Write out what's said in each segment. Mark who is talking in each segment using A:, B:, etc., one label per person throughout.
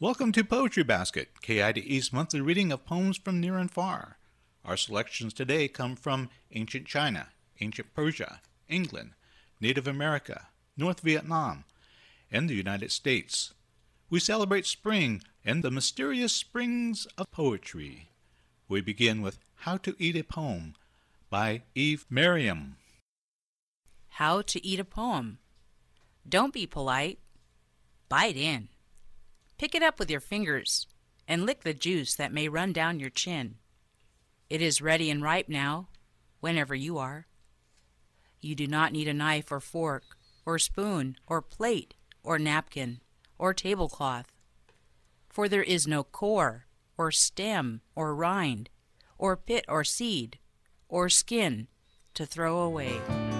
A: Welcome to Poetry Basket, KIDE's monthly reading of poems from near and far. Our selections today come from ancient China, ancient Persia, England, Native America, North Vietnam, and the United States. We celebrate spring and the mysterious springs of poetry. We begin with How to Eat a Poem by Eve Merriam.
B: How to eat a poem. Don't be polite. Bite in. Pick it up with your fingers and lick the juice that may run down your chin. It is ready and ripe now, whenever you are. You do not need a knife or fork or spoon or plate or napkin or tablecloth, for there is no core or stem or rind or pit or seed or skin to throw away.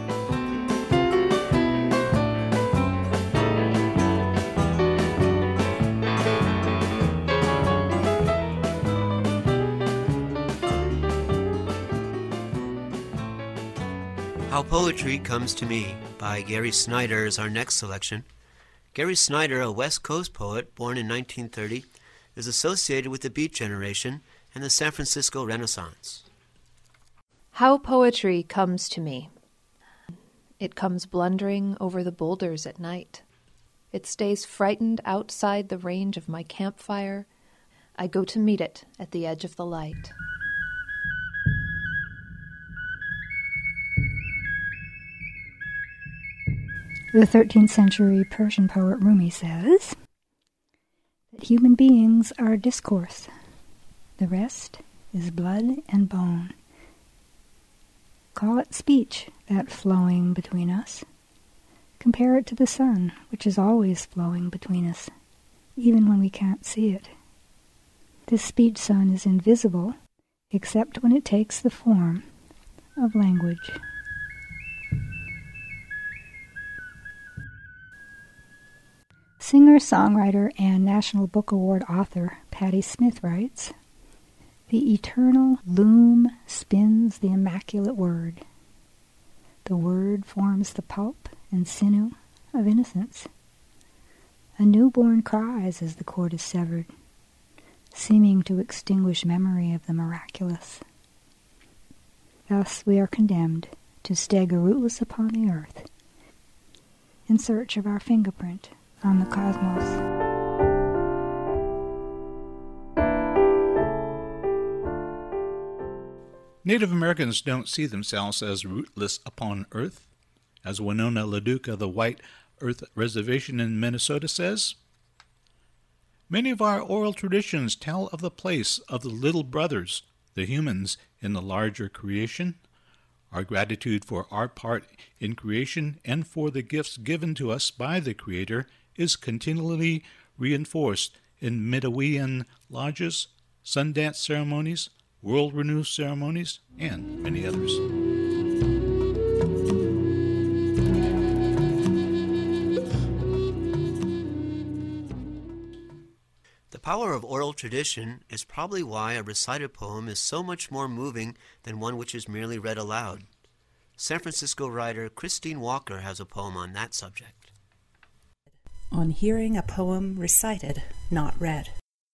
C: How Poetry Comes to Me by Gary Snyder is our next selection. Gary Snyder, a West Coast poet born in 1930, is associated with the Beat Generation and the San Francisco Renaissance.
D: How Poetry Comes to Me. It comes blundering over the boulders at night. It stays frightened outside the range of my campfire. I go to meet it at the edge of the light.
E: The 13th century Persian poet Rumi says that human beings are discourse. The rest is blood and bone. Call it speech, that flowing between us. Compare it to the sun, which is always flowing between us, even when we can't see it. This speech sun is invisible, except when it takes the form of language. Singer-songwriter and National Book Award author Patti Smith writes, "The eternal loom spins the immaculate word. The word forms the pulp and sinew of innocence. A newborn cries as the cord is severed, seeming to extinguish memory of the miraculous. Thus we are condemned to stagger rootless upon the earth, in search of our fingerprint on the cosmos."
A: Native Americans don't see themselves as rootless upon Earth. As Winona LaDuke of the White Earth Reservation in Minnesota says, "Many of our oral traditions tell of the place of the little brothers, the humans, in the larger creation. Our gratitude for our part in creation and for the gifts given to us by the Creator is continually reinforced in Midewiyan lodges, Sundance ceremonies, World Renew ceremonies, and many others."
C: The power of oral tradition is probably why a recited poem is so much more moving than one which is merely read aloud. San Francisco writer Christine Walker has a poem on that subject.
F: On hearing a poem recited, not read.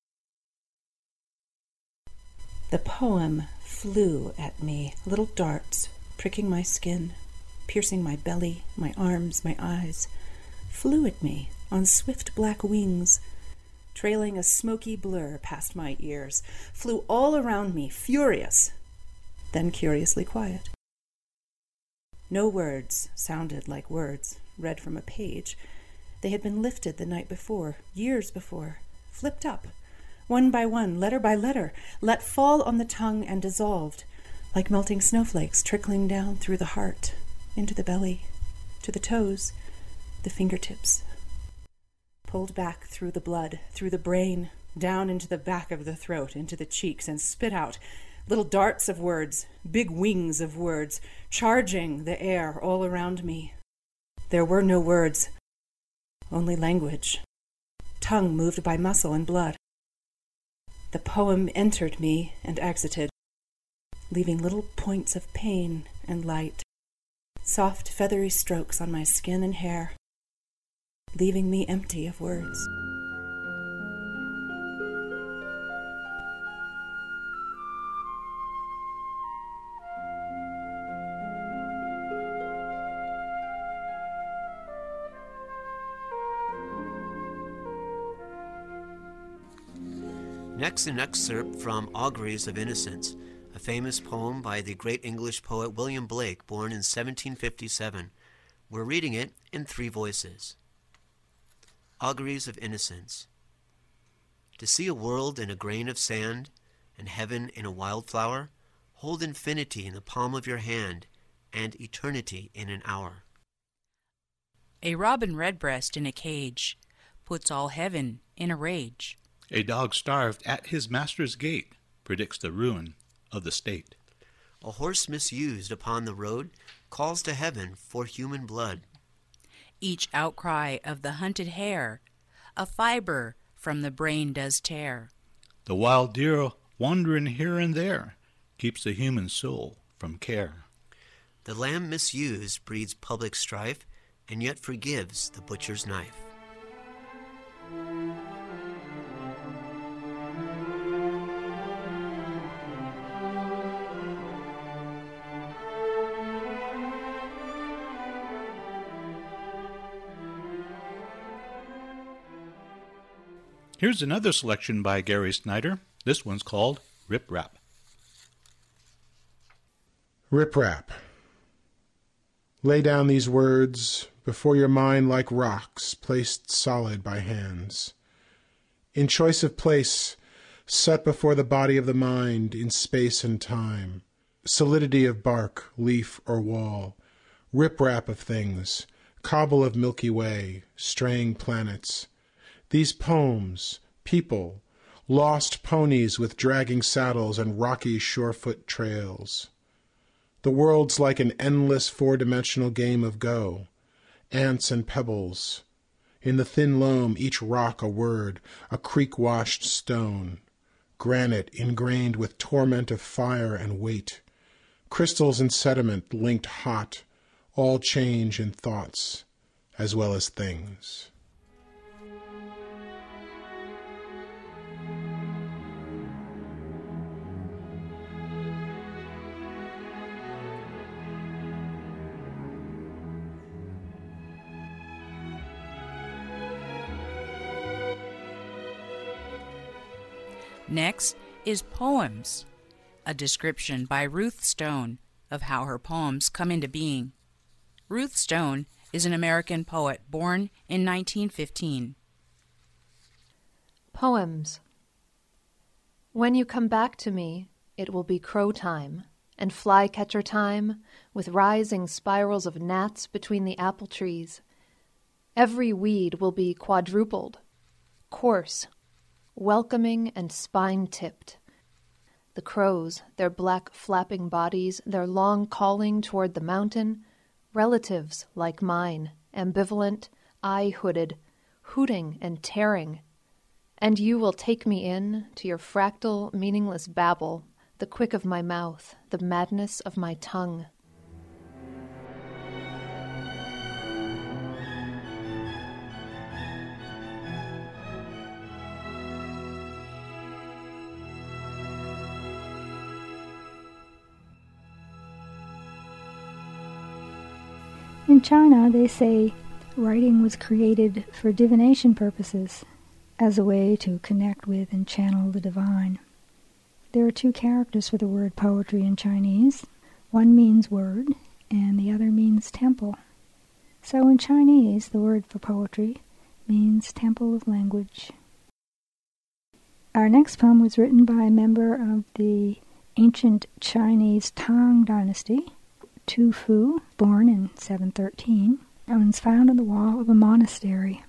F: The poem flew at me, little darts, pricking my skin, piercing my belly, my arms, my eyes, flew at me on swift black wings, trailing a smoky blur past my ears, flew all around me, furious, then curiously quiet. No words sounded like words read from a page. They had been lifted the night before, years before, flipped up, one by one, letter by letter, let fall on the tongue and dissolved, like melting snowflakes trickling down through the heart, into the belly, to the toes, the fingertips. Pulled back through the blood, through the brain, down into the back of the throat, into the cheeks, and spit out, little darts of words, big wings of words, charging the air all around me. There were no words, only language, tongue moved by muscle and blood. The poem entered me and exited, leaving little points of pain and light, soft feathery strokes on my skin and hair, leaving me empty of words.
C: Next, an excerpt from Auguries of Innocence, a famous poem by the great English poet William Blake, born in 1757. We're reading it in 3 voices. Auguries of Innocence. To see a world in a grain of sand, and heaven in a wildflower, hold infinity in the palm of your hand, and eternity in an hour.
B: A robin redbreast in a cage puts all heaven in a rage.
A: A dog starved at his master's gate predicts the ruin of the state.
C: A horse misused upon the road calls to heaven for human blood.
B: Each outcry of the hunted hare a fiber from the brain does tear.
A: The wild deer wandering here and there keeps the human soul from care.
C: The lamb misused breeds public strife, and yet forgives the butcher's knife.
A: Here's another selection by Gary Snyder. This one's called Rip Rap.
G: Rip Rap. Lay down these words before your mind like rocks placed solid by hands. In choice of place, set before the body of the mind in space and time. Solidity of bark, leaf, or wall. Rip Rap of things, cobble of Milky Way, straying planets. These poems, people, lost ponies with dragging saddles and rocky shorefoot trails. The world's like an endless four-dimensional game of Go, ants and pebbles. In the thin loam, each rock a word, a creek-washed stone. Granite ingrained with torment of fire and weight. Crystals and sediment linked hot, all change in thoughts as well as things.
B: Next is Poems, a description by Ruth Stone of how her poems come into being. Ruth Stone is an American poet born in 1915.
D: Poems. When you come back to me, it will be crow time and flycatcher time, with rising spirals of gnats between the apple trees. Every weed will be quadrupled, coarse, welcoming and spine-tipped. The crows, their black flapping bodies, their long calling toward the mountain, relatives like mine, ambivalent, eye-hooded, hooting and tearing. And you will take me in to your fractal, meaningless babble, the quick of my mouth, the madness of my tongue.
E: In China, they say writing was created for divination purposes, as a way to connect with and channel the divine. There are 2 characters for the word poetry in Chinese. One means word, and the other means temple. So in Chinese, the word for poetry means temple of language. Our next poem was written by a member of the ancient Chinese Tang dynasty, Tu Fu, born in 713, and was found on the wall of a monastery.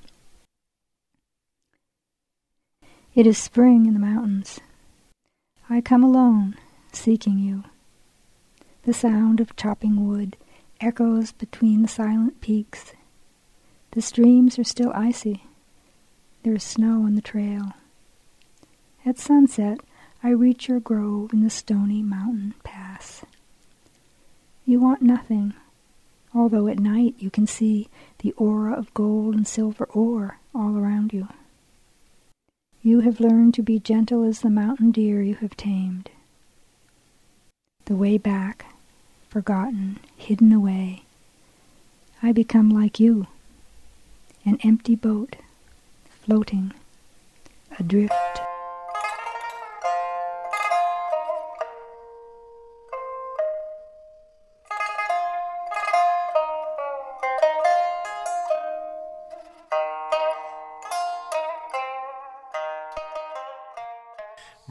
E: It is spring in the mountains. I come alone, seeking you. The sound of chopping wood echoes between the silent peaks. The streams are still icy. There is snow on the trail. At sunset, I reach your grove in the stony mountain pass. You want nothing, although at night you can see the aura of gold and silver ore all around you. You have learned to be gentle as the mountain deer you have tamed. The way back, forgotten, hidden away, I become like you, an empty boat, floating, adrift.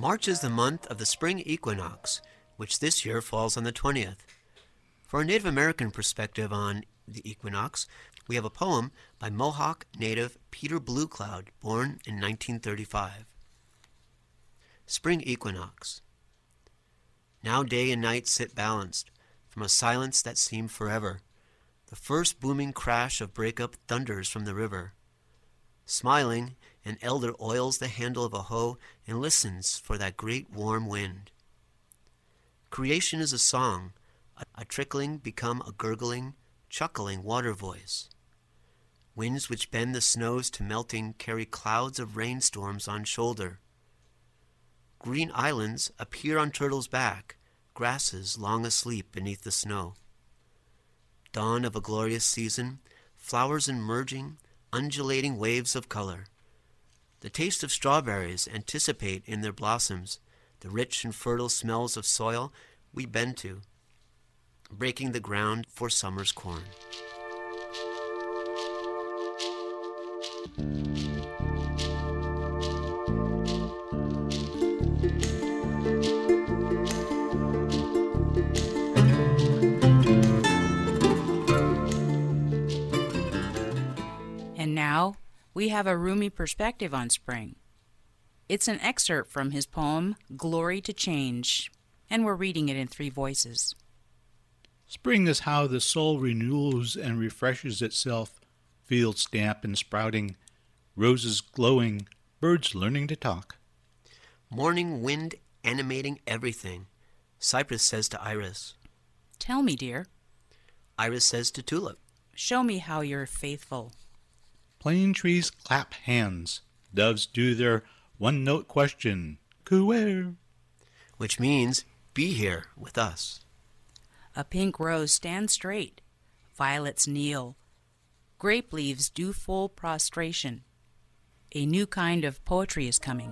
C: March is the month of the spring equinox, which this year falls on the 20th. For a Native American perspective on the equinox, we have a poem by Mohawk native Peter Bluecloud, born in 1935. Spring Equinox. Now day and night sit balanced, from a silence that seemed forever. The first booming crash of breakup thunders from the river. Smiling, an elder oils the handle of a hoe and listens for that great warm wind. Creation is a song, a trickling become a gurgling, chuckling water voice. Winds which bend the snows to melting carry clouds of rainstorms on shoulder. Green islands appear on turtle's back, grasses long asleep beneath the snow. Dawn of a glorious season, flowers emerging, undulating waves of color. The taste of strawberries anticipate in their blossoms the rich and fertile smells of soil we bend to, breaking the ground for summer's corn.
B: And now we have a Rumi perspective on spring. It's an excerpt from his poem, Glory to Change, and we're reading it in 3 voices.
A: Spring is how the soul renews and refreshes itself, fields damp and sprouting, roses glowing, birds learning to talk.
C: Morning wind animating everything, Cypress says to Iris.
B: Tell me, dear.
C: Iris says to Tulip.
B: Show me how you're faithful.
A: Plane trees clap hands, doves do their one-note question, Kuwhere?
C: Which means, be here with us.
B: A pink rose stands straight, violets kneel, grape leaves do full prostration. A new kind of poetry is coming.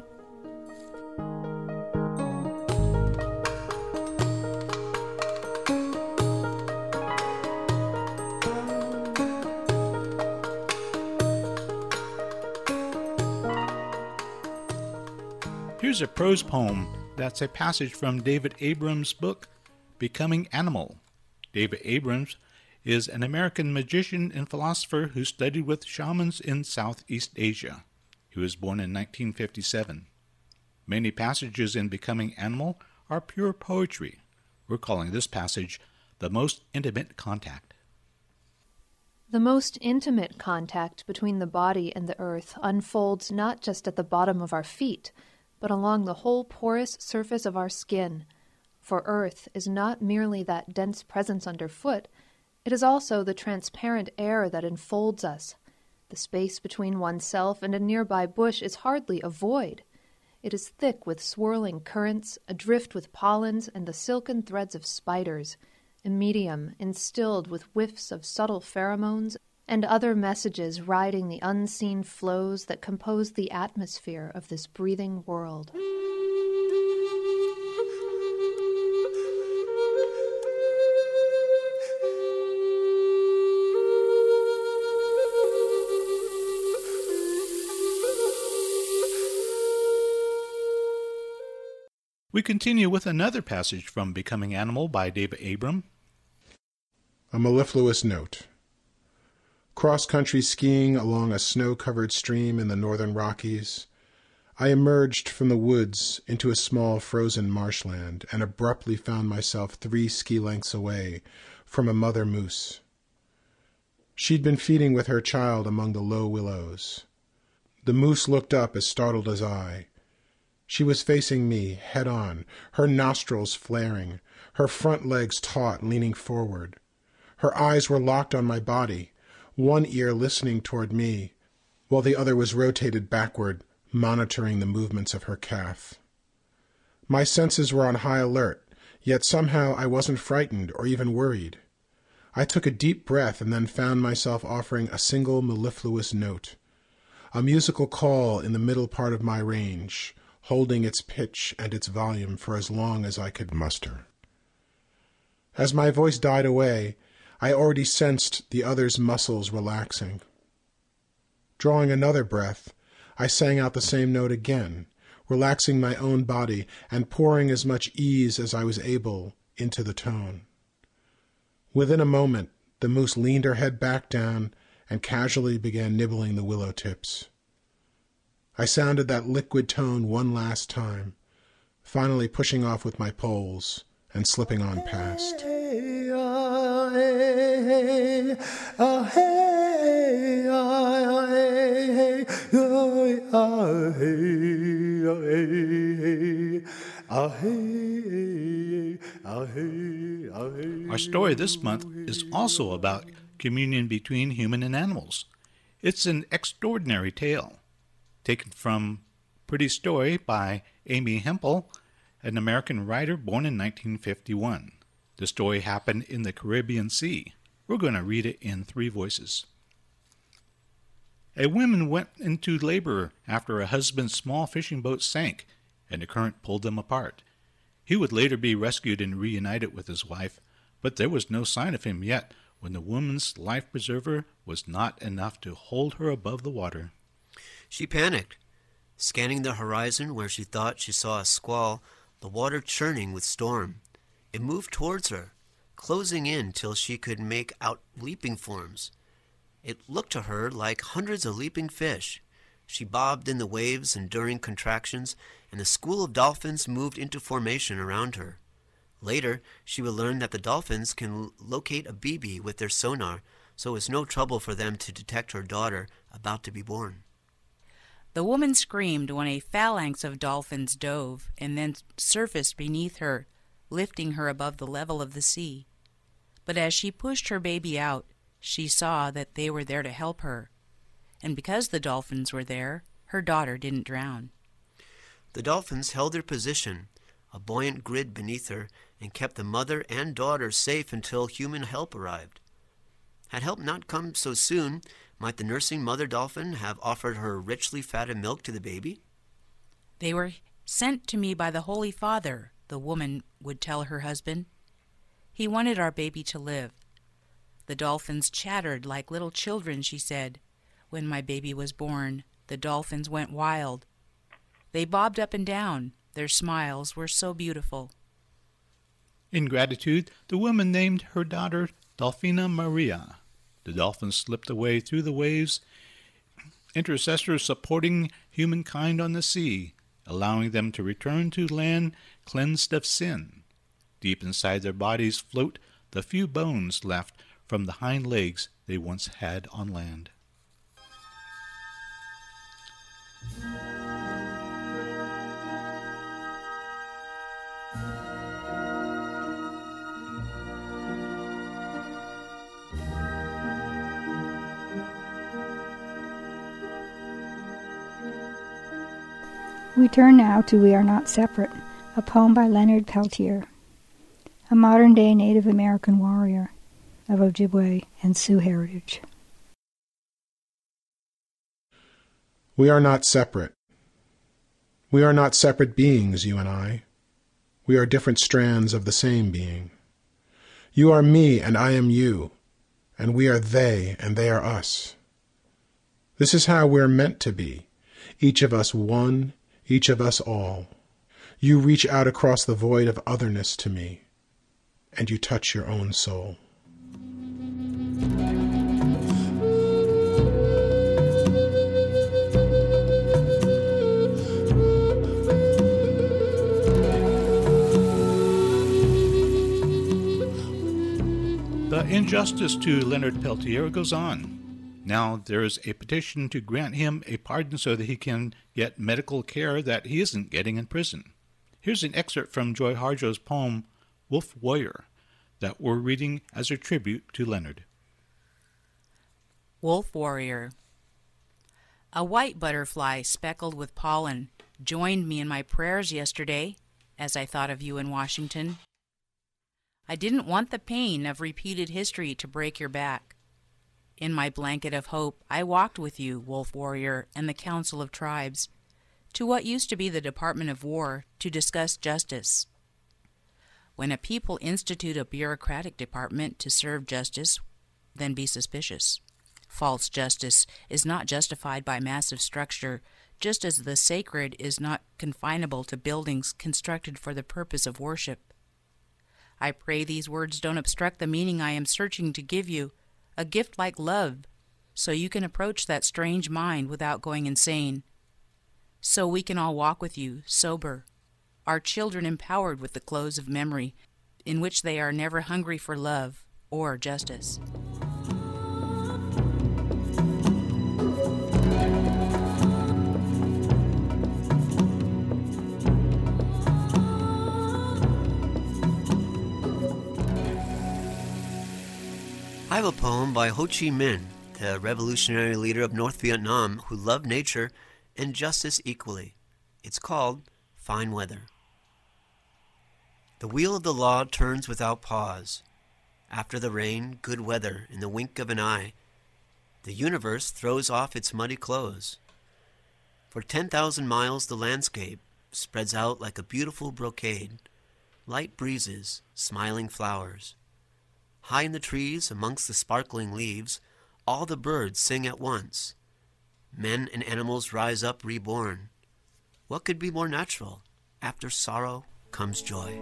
A: Here's a prose poem that's a passage from David Abrams' book, Becoming Animal. David Abrams is an American magician and philosopher who studied with shamans in Southeast Asia. He was born in 1957. Many passages in Becoming Animal are pure poetry. We're calling this passage The Most Intimate Contact.
D: The most intimate contact between the body and the earth unfolds not just at the bottom of our feet, but along the whole porous surface of our skin. For earth is not merely that dense presence underfoot, it is also the transparent air that enfolds us. The space between oneself and a nearby bush is hardly a void. It is thick with swirling currents, adrift with pollens and the silken threads of spiders, a medium instilled with whiffs of subtle pheromones and other messages riding the unseen flows that compose the atmosphere of this breathing world.
A: We continue with another passage from Becoming Animal by David Abram.
G: A mellifluous note. Cross-country skiing along a snow-covered stream in the northern Rockies, I emerged from the woods into a small frozen marshland and abruptly found myself 3 ski lengths away from a mother moose. She'd been feeding with her child among the low willows. The moose looked up as startled as I. She was facing me, head-on, her nostrils flaring, her front legs taut, leaning forward. Her eyes were locked on my body, one ear listening toward me, while the other was rotated backward, monitoring the movements of her calf. My senses were on high alert, yet somehow I wasn't frightened or even worried. I took a deep breath and then found myself offering a single mellifluous note, a musical call in the middle part of my range, holding its pitch and its volume for as long as I could muster. As my voice died away, I already sensed the other's muscles relaxing. Drawing another breath, I sang out the same note again, relaxing my own body and pouring as much ease as I was able into the tone. Within a moment, the moose leaned her head back down and casually began nibbling the willow tips. I sounded that liquid tone one last time, finally pushing off with my poles and slipping on past.
A: Our story this month is also about communion between human and animals. It's an extraordinary tale, taken from Pretty Story by Amy Hempel, an American writer born in 1951. The story happened in the Caribbean Sea. We're going to read it in 3 voices. A woman went into labor after her husband's small fishing boat sank, and the current pulled them apart. He would later be rescued and reunited with his wife, but there was no sign of him yet when the woman's life preserver was not enough to hold her above the water.
C: She panicked, scanning the horizon where she thought she saw a squall, the water churning with storm. It moved towards her, closing in till she could make out leaping forms. It looked to her like hundreds of leaping fish. She bobbed in the waves, enduring contractions, and the school of dolphins moved into formation around her. Later, she would learn that the dolphins can locate a baby with their sonar, so it's no trouble for them to detect her daughter about to be born.
B: The woman screamed when a phalanx of dolphins dove and then surfaced beneath her, lifting her above the level of the sea. But as she pushed her baby out, she saw that they were there to help her. And because the dolphins were there, her daughter didn't drown.
C: The dolphins held their position, a buoyant grid beneath her, and kept the mother and daughter safe until human help arrived. Had help not come so soon, might the nursing mother dolphin have offered her richly fatted milk to the baby?
B: They were sent to me by the Holy Father, the woman would tell her husband. He wanted our baby to live. The dolphins chattered like little children, she said. When my baby was born, the dolphins went wild. They bobbed up and down. Their smiles were so beautiful.
A: In gratitude, the woman named her daughter Dolphina Maria. The dolphins slipped away through the waves, intercessors supporting humankind on the sea, allowing them to return to land cleansed of sin. Deep inside their bodies float the few bones left from the hind legs they once had on land.
E: We turn now to We Are Not Separate, a poem by Leonard Peltier, a modern-day Native American warrior of Ojibwe and Sioux heritage.
G: We are not separate. We are not separate beings, you and I. We are different strands of the same being. You are me and I am you, and we are they and they are us. This is how we're meant to be, each of us one, each of us all. You reach out across the void of otherness to me, and you touch your own soul.
A: The injustice to Leonard Peltier goes on. Now there is a petition to grant him a pardon so that he can get medical care that he isn't getting in prison. Here's an excerpt from Joy Harjo's poem, Wolf Warrior, that we're reading as a tribute to Leonard.
B: Wolf Warrior. A white butterfly speckled with pollen joined me in my prayers yesterday as I thought of you in Washington. I didn't want the pain of repeated history to break your back. In my blanket of hope, I walked with you, Wolf Warrior, and the Council of Tribes, to what used to be the Department of War to discuss justice. When a people institute a bureaucratic department to serve justice, then be suspicious. False justice is not justified by massive structure just as the sacred is not confinable to buildings constructed for the purpose of worship. I pray these words don't obstruct the meaning I am searching to give you, a gift like love, so you can approach that strange mind without going insane. So we can all walk with you, sober, our children empowered with the clothes of memory, in which they are never hungry for love or justice.
C: I have a poem by Ho Chi Minh, the revolutionary leader of North Vietnam who loved nature and justice equally. It's called Fine Weather. The wheel of the law turns without pause. After the rain, good weather in the wink of an eye. The universe throws off its muddy clothes. For 10,000 miles the landscape spreads out like a beautiful brocade. Light breezes, smiling flowers. High in the trees, amongst the sparkling leaves, all the birds sing at once. Men and animals rise up reborn. What could be more natural? After sorrow comes joy.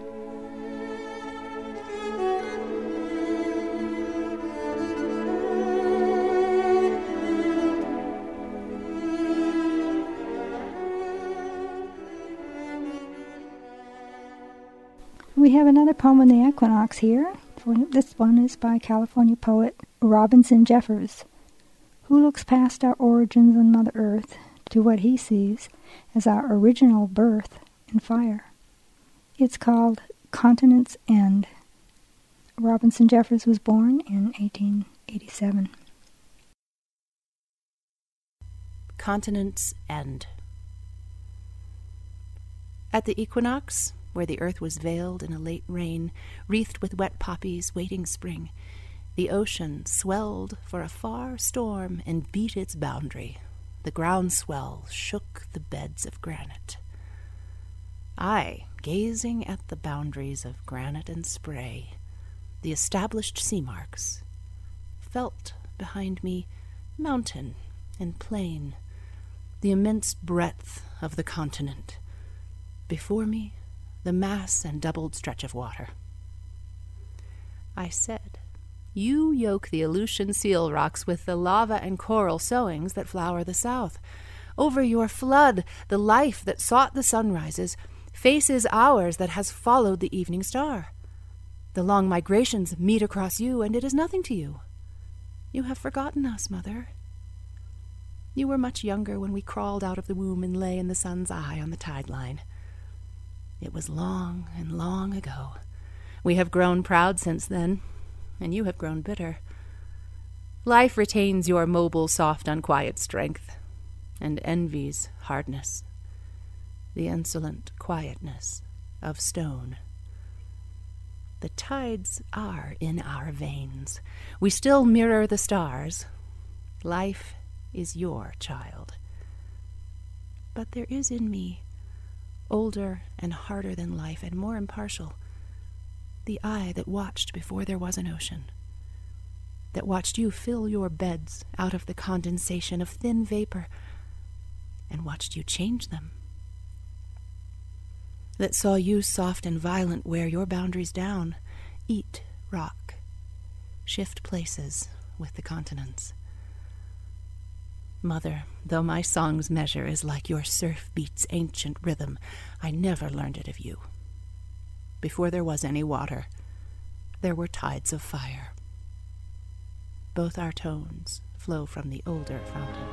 E: We have another poem on the equinox here. This one is by California poet Robinson Jeffers, who looks past our origins on Mother Earth to what he sees as our original birth in fire. It's called Continent's End. Robinson Jeffers was born in 1887.
F: Continent's End. At the equinox, where the earth was veiled in a late rain, wreathed with wet poppies waiting spring, the ocean swelled for a far storm and beat its boundary. The ground swell shook the beds of granite. I, gazing at the boundaries of granite and spray, the established sea marks, felt behind me mountain and plain, the immense breadth of the continent. Before me, the mass and doubled stretch of water. I said, "You yoke the Aleutian seal rocks with the lava and coral sowings that flower the south. Over your flood, the life that sought the sunrises faces ours that has followed the evening star. The long migrations meet across you, and it is nothing to you. You have forgotten us, Mother. You were much younger when we crawled out of the womb and lay in the sun's eye on the tide line. It was long and long ago. We have grown proud since then, and you have grown bitter. Life retains your mobile, soft, unquiet strength, and envies hardness, the insolent quietness of stone. The tides are in our veins. We still mirror the stars. Life is your child. But there is in me, older and harder than life and more impartial, the eye that watched before there was an ocean, that watched you fill your beds out of the condensation of thin vapor and watched you change them, that saw you soft and violent wear your boundaries down, eat rock, shift places with the continents. Mother, though my song's measure is like your surf beat's ancient rhythm, I never learned it of you. Before there was any water, there were tides of fire. Both our tones flow from the older fountain.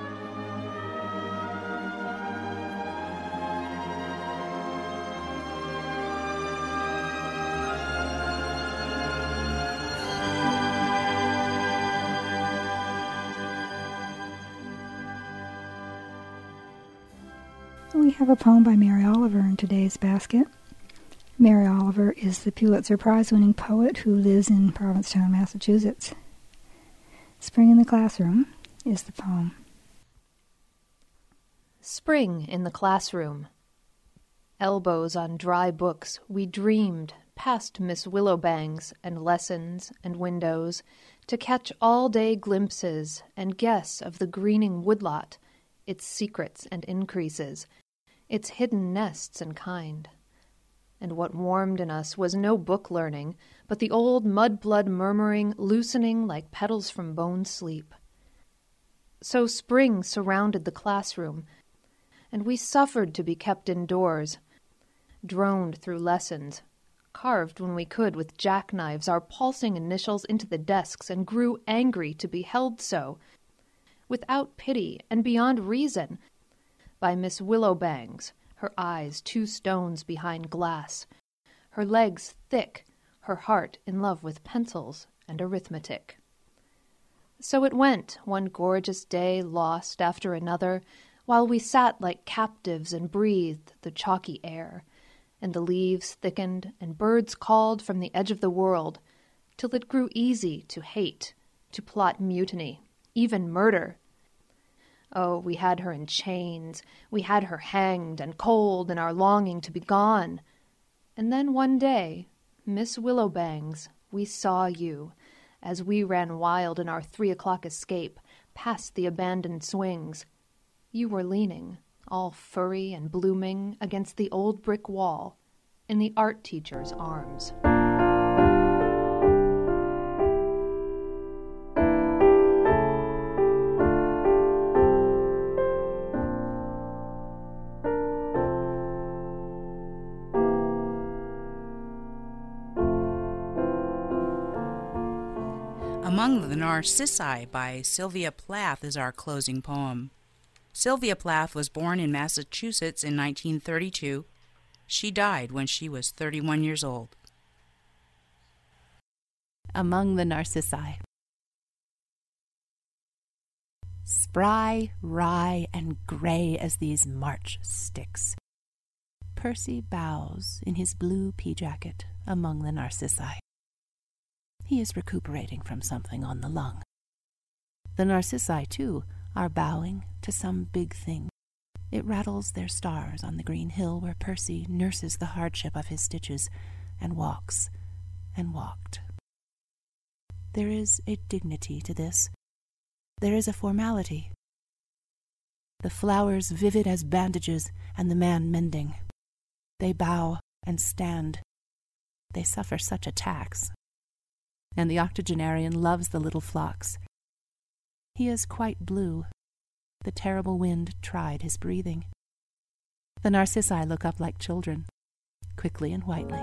E: We have a poem by Mary Oliver in today's basket. Mary Oliver is the Pulitzer Prize-winning poet who lives in Provincetown, Massachusetts. Spring in the Classroom is the poem.
D: Spring in the classroom. Elbows on dry books, we dreamed past Miss Willowbangs and lessons and windows to catch all-day glimpses and guess of the greening woodlot its secrets and increases, its hidden nests and kind. And what warmed in us was no book learning, but the old mud-blood murmuring, loosening like petals from bone sleep. So spring surrounded the classroom, and we suffered to be kept indoors, droned through lessons, carved when we could with jackknives our pulsing initials into the desks, and grew angry to be held so, without pity and beyond reason, by Miss Willowbangs, her eyes 2 stones behind glass, her legs thick, her heart in love with pencils and arithmetic. So it went, one gorgeous day lost after another, while we sat like captives and breathed the chalky air, and the leaves thickened and birds called from the edge of the world, till it grew easy to hate, to plot mutiny, even murder. Oh, we had her in chains, we had her hanged and cold in our longing to be gone. And then one day, Miss Willowbangs, we saw you, as we ran wild in our 3 o'clock escape, past the abandoned swings. You were leaning, all furry and blooming, against the old brick wall, in the art teacher's arms.
B: Among the Narcissi by Sylvia Plath is our closing poem. Sylvia Plath was born in Massachusetts in 1932. She died when she was 31 years old.
H: Among the Narcissi. Spry, wry, and gray as these March sticks, Percy bows in his blue pea-jacket among the Narcissi. He is recuperating from something on the lung. The Narcissi, too, are bowing to some big thing. It rattles their stars on the green hill where Percy nurses the hardship of his stitches and walks and walked. There is a dignity to this. There is a formality. The flowers vivid as bandages and the man mending. They bow and stand. They suffer such a tax. And the octogenarian loves the little flocks. He is quite blue. The terrible wind tried his breathing. The Narcissi look up like children, quickly and whitely.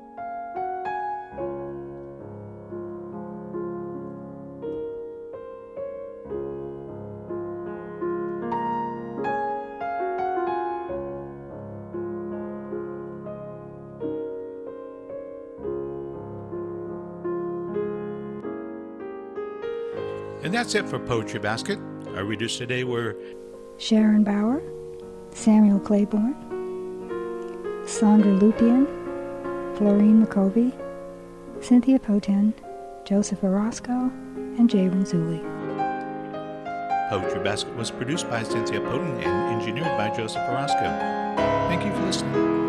A: And that's it for Poetry Basket. Our readers today were
E: Sharon Bauer, Samuel Claiborne, Sandra Lupien, Florine McCovey, Cynthia Poten, Joseph Orozco, and Jay Renzulli.
A: Poetry Basket was produced by Cynthia Poten and engineered by Joseph Orozco. Thank you for listening.